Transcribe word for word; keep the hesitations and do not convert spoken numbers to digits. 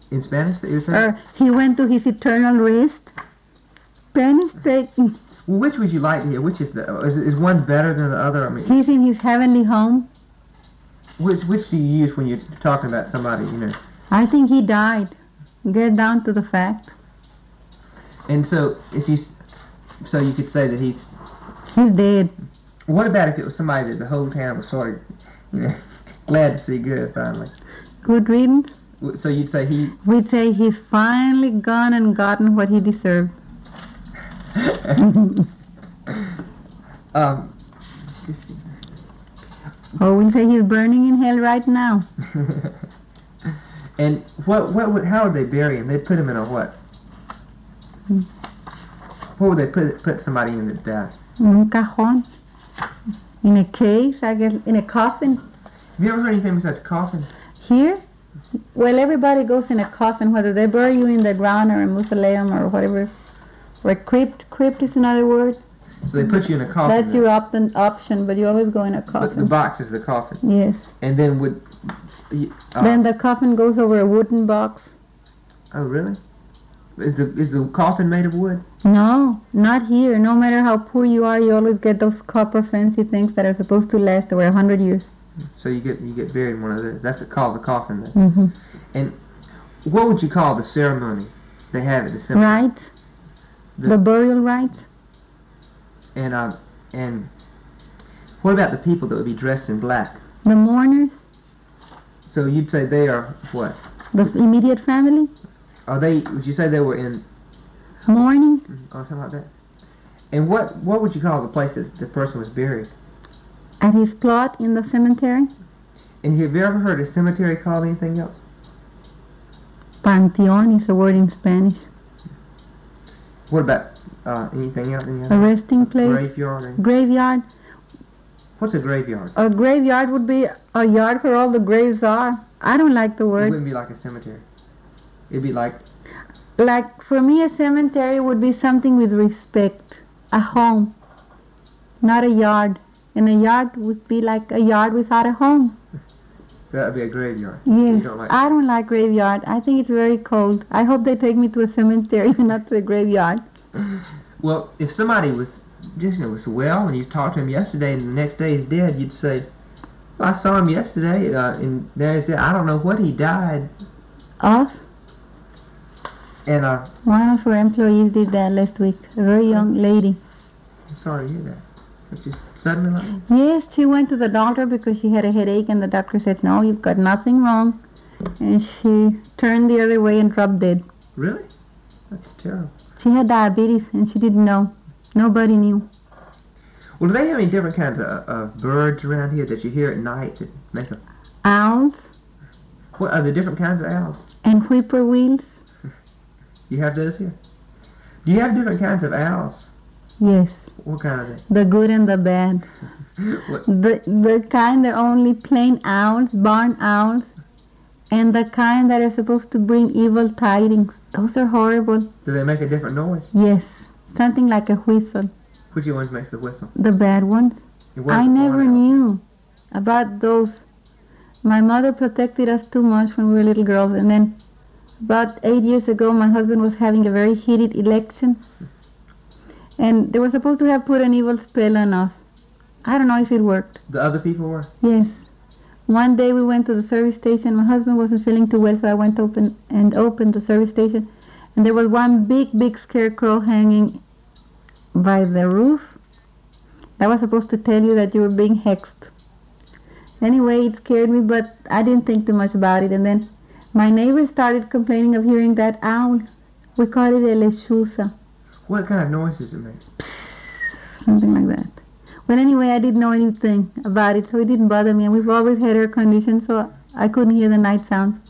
In Spanish, that you're saying? Or he went to his eternal rest. Spanish taking. Well, which would you like to hear? Which is the is, is one better than the other? I mean, He's in his heavenly home. which which do you use when you're talking about somebody? You know. I think he died. Get down to the fact. And so if you, so you could say that he's. He's dead. What about if it was somebody that the whole town was sort of, you know, glad to see good finally? Good riddance. So you'd say he. We'd say he's finally gone and gotten what he deserved. um. Or we'd say he's burning in hell right now. And what what would how would they bury him? They'd put him in a what? Hmm. What would they put put somebody in that dies? In un cajón. In a case, I guess, in a coffin. Have you ever heard anything besides coffin? Here? Well, everybody goes in a coffin, whether they bury you in the ground or a mausoleum or whatever. Or a crypt. Crypt is another word. So they put you in a coffin. That's your op- option, but you always go in a coffin. But the box is the coffin. Yes. And then would. Uh, Then the coffin goes over a wooden box. Oh, really? Is the is the coffin made of wood? No, not here. No matter how poor you are, you always get those copper fancy things that are supposed to last over a hundred years. So you get you get buried in one of those. That's called the coffin. Then. Mm-hmm. And what would you call the ceremony they have at the cemetery? Right? The, the burial rites. And uh, and what about the people that would be dressed in black? The mourners. So you'd say they are what? The immediate family. Are they? Would you say they were in mourning or something like that? And what what would you call the place that the person was buried? At his plot in the cemetery. And have you ever heard a cemetery called anything else? Panteón is a word in Spanish. What about uh, anything else? Any a resting place. Graveyard. Or graveyard. What's a graveyard? A graveyard would be a yard where all the graves are. I don't like the word. It wouldn't be like a cemetery. It'd be like... Like, for me, a cemetery would be something with respect. A home. Not a yard. And a yard would be like a yard without a home. That would be a graveyard. Yes. Don't like I don't like graveyard. I think it's very cold. I hope they take me to a cemetery and not to a graveyard. Well, if somebody was just, you know, was well and you talked to him yesterday and the next day he's dead, you'd say, well, I saw him yesterday uh, and there's dead. I don't know what he died of. And uh, one of our employees did that last week. A very young lady. I'm sorry to hear that. It's just suddenly like that? Yes, she went to the doctor because she had a headache and the doctor said, no, you've got nothing wrong. And she turned the other way and dropped dead. Really? That's terrible. She had diabetes and she didn't know. Nobody knew. Well, do they have any different kinds of, of birds around here that you hear at night that make a... Owls. What are the different kinds of owls? And whippoorwills. You have those here? Do you have different kinds of owls? Yes. What kind are they? The good and the bad. What? The the kind that are only plain owls, barn owls, and the kind that are supposed to bring evil tidings. Those are horrible. Do they make a different noise? Yes. Something like a whistle. Which one makes the whistle? The bad ones. I never knew about those. My mother protected us too much when we were little girls, and then about eight years ago, my husband was having a very heated election, and they were supposed to have put an evil spell on us. I don't know if it worked. The other people were? Yes. One day we went to the service station. My husband wasn't feeling too well, so I went open and opened the service station, and there was one big, big scarecrow hanging by the roof. That was supposed to tell you that you were being hexed. Anyway, it scared me, but I didn't think too much about it, and then my neighbor started complaining of hearing that owl. We call it a lechuza. What kind of noise does it make? Something like that. Well, anyway, I didn't know anything about it, so it didn't bother me. And we've always had air conditioning, so I couldn't hear the night sounds.